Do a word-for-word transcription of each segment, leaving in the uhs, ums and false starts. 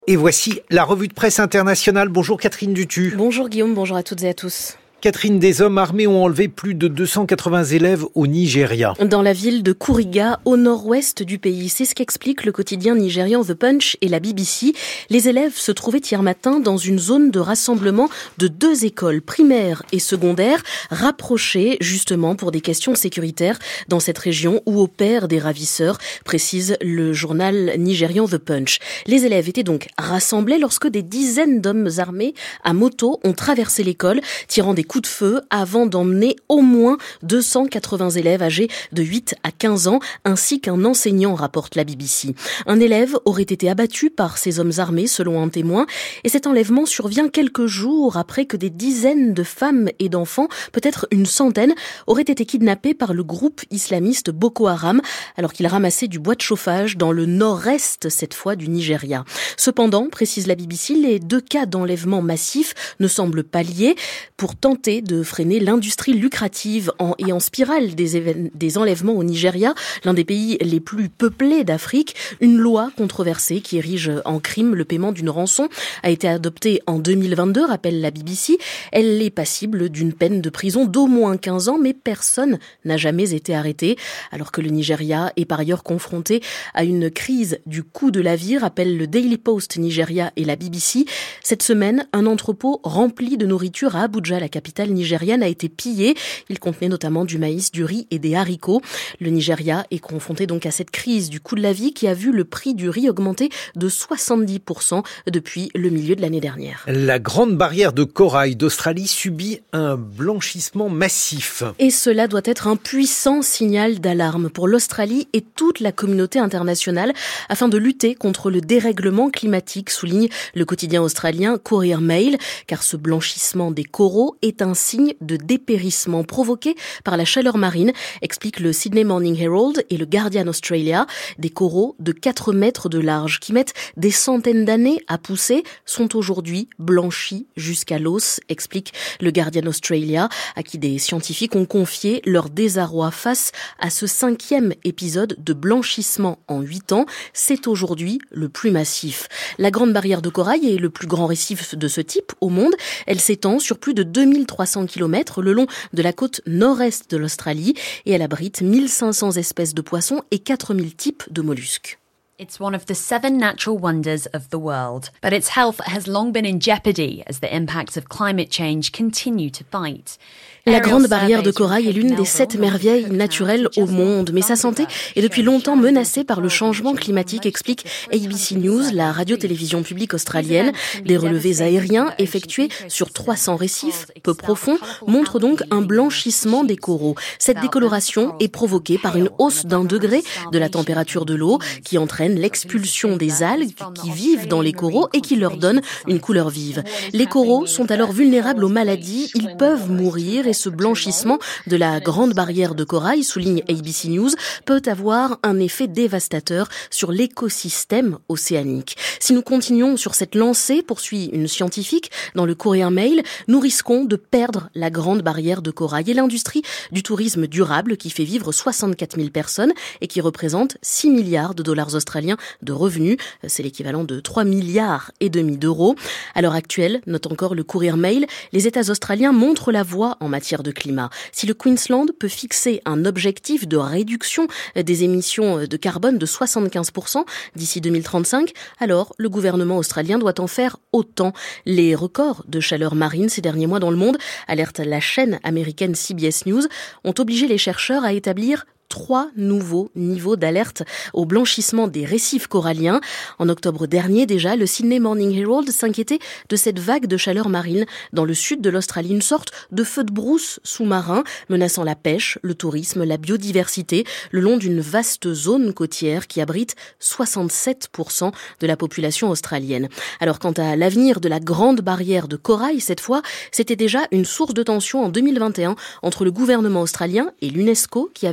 Et voici la revue de presse internationale. Bonjour Catherine Dutu. Bonjour Guillaume, bonjour à toutes et à tous. Catherine, des hommes armés ont enlevé plus de deux cent quatre-vingts élèves au Nigeria. Dans la ville de Kuriga, au nord-ouest du pays. C'est ce qu'explique le quotidien nigérian The Punch et la B B C. Les élèves se trouvaient hier matin dans une zone de rassemblement de deux écoles primaires et secondaires, rapprochées justement pour des questions sécuritaires dans cette région où opèrent des ravisseurs, précise le journal nigérian The Punch. Les élèves étaient donc rassemblés lorsque des dizaines d'hommes armés à moto ont traversé l'école, tirant des coups de feu avant d'emmener au moins deux cent quatre-vingts élèves âgés de huit à quinze ans, ainsi qu'un enseignant, rapporte la B B C. Un élève aurait été abattu par ces hommes armés, selon un témoin, et cet enlèvement survient quelques jours après que des dizaines de femmes et d'enfants, peut-être une centaine, auraient été kidnappés par le groupe islamiste Boko Haram, alors qu'il ramassait du bois de chauffage dans le nord-est, cette fois, du Nigeria. Cependant, précise la B B C, les deux cas d'enlèvement massifs ne semblent pas liés. Pour tenter de freiner l'industrie lucrative en, et en spirale des, éve- des enlèvements au Nigeria, l'un des pays les plus peuplés d'Afrique, une loi controversée qui érige en crime le paiement d'une rançon a été adoptée en deux mille vingt-deux, rappelle la B B C. Elle est passible d'une peine de prison d'au moins quinze ans, mais personne n'a jamais été arrêté, alors que le Nigeria est par ailleurs confronté à une crise du coût de la vie, rappelle le Daily Post Nigeria et la B B C. Cette semaine, un entrepôt rempli de nourriture à Abuja, la capitale nigériane, a été pillé. Il contenait notamment du maïs, du riz et des haricots. Le Nigeria est confronté donc à cette crise du coût de la vie qui a vu le prix du riz augmenter de soixante-dix pour cent depuis le milieu de l'année dernière. La grande barrière de corail d'Australie subit un blanchissement massif. Et cela doit être un puissant signal d'alarme pour l'Australie et toute la communauté internationale afin de lutter contre le dérèglement climatique, souligne le quotidien australien Courier Mail, car ce blanchissement des coraux est un signe de dépérissement provoqué par la chaleur marine, explique le Sydney Morning Herald et le Guardian Australia. Des coraux de quatre mètres de large qui mettent des centaines d'années à pousser sont aujourd'hui blanchis jusqu'à l'os, explique le Guardian Australia, à qui des scientifiques ont confié leur désarroi face à ce cinquième épisode de blanchissement en huit ans. C'est aujourd'hui le plus massif. La Grande Barrière de Corail est le plus grand récif de ce type au monde. Elle s'étend sur plus de deux mille trois cents kilomètres le long de la côte nord-est de l'Australie et elle abrite mille cinq cents espèces de poissons et quatre mille types de mollusques. It's one of the seven natural wonders of the world, but its health has long been in jeopardy as the impacts of climate change continue to bite. La Grande Barrière de Corail est l'une des sept merveilles naturelles au monde, mais sa santé est depuis longtemps menacée par le changement climatique, explique A B C News, la radio-télévision publique australienne. Les relevés aériens effectués sur trois cents récifs peu profonds montrent donc un blanchissement des coraux. Cette décoloration est provoquée par une hausse d'un degré de la température de l'eau qui entraîne l'expulsion des algues qui vivent dans les coraux et qui leur donne une couleur vive. Les coraux sont alors vulnérables aux maladies, ils peuvent mourir et ce blanchissement de la Grande Barrière de Corail, souligne A B C News, peut avoir un effet dévastateur sur l'écosystème océanique. Si nous continuons sur cette lancée, poursuit une scientifique dans le Courier Mail, nous risquons de perdre la Grande Barrière de Corail et l'industrie du tourisme durable qui fait vivre soixante-quatre mille personnes et qui représente six milliards de dollars australiens de revenus. C'est l'équivalent de trois milliards et demi d'euros. À l'heure actuelle, note encore le Courier Mail, les États australiens montrent la voie en matière de climat. Si le Queensland peut fixer un objectif de réduction des émissions de carbone de soixante-quinze pour cent d'ici deux mille trente-cinq, alors le gouvernement australien doit en faire autant. Les records de chaleur marine ces derniers mois dans le monde, alerte la chaîne américaine C B S News, ont obligé les chercheurs à établir trois nouveaux niveaux d'alerte au blanchissement des récifs coralliens. En octobre dernier déjà, le Sydney Morning Herald s'inquiétait de cette vague de chaleur marine dans le sud de l'Australie, une sorte de feu de brousse sous-marin menaçant la pêche, le tourisme, la biodiversité, le long d'une vaste zone côtière qui abrite soixante-sept pour cent de la population australienne. Alors quant à l'avenir de la Grande Barrière de Corail, cette fois, c'était déjà une source de tension en deux mille vingt et un entre le gouvernement australien et l'UNESCO qui avait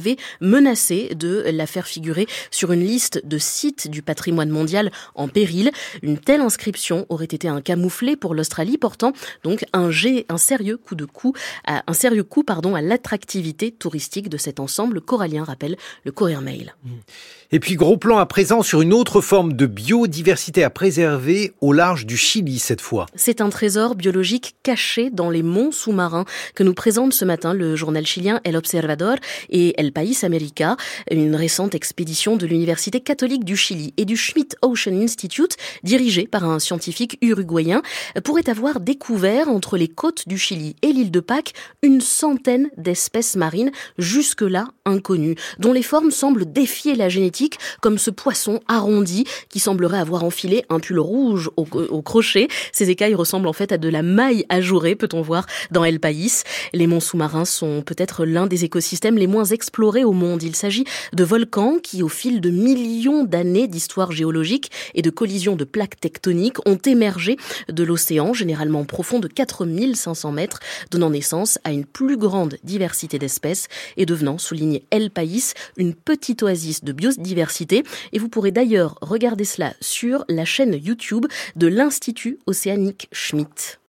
menacé de la faire figurer sur une liste de sites du patrimoine mondial en péril. Une telle inscription aurait été un camouflet pour l'Australie, portant donc un, jet, un sérieux coup de coup, à, un sérieux coup pardon, à l'attractivité touristique de cet ensemble corallien, rappelle le Courier Mail. Et puis gros plan à présent sur une autre forme de biodiversité à préserver au large du Chili cette fois. C'est un trésor biologique caché dans les monts sous-marins que nous présente ce matin le journal chilien El Observador et El País América. Une récente expédition de l'Université catholique du Chili et du Schmidt Ocean Institute, dirigée par un scientifique uruguayen, pourrait avoir découvert entre les côtes du Chili et l'île de Pâques une centaine d'espèces marines jusque-là inconnues, dont les formes semblent défier la génétique, comme ce poisson arrondi qui semblerait avoir enfilé un pull rouge au, au crochet. Ces écailles ressemblent en fait à de la maille ajourée, peut-on voir dans El País. Les monts sous-marins sont peut-être l'un des écosystèmes les moins explorés au monde. Il s'agit de volcans qui, au fil de millions d'années d'histoire géologique et de collisions de plaques tectoniques, ont émergé de l'océan, généralement profond de quatre mille cinq cents mètres, donnant naissance à une plus grande diversité d'espèces et devenant, souligne El País, une petite oasis de biodiversité. Et vous pourrez d'ailleurs regarder cela sur la chaîne YouTube de l'Institut océanique Schmidt.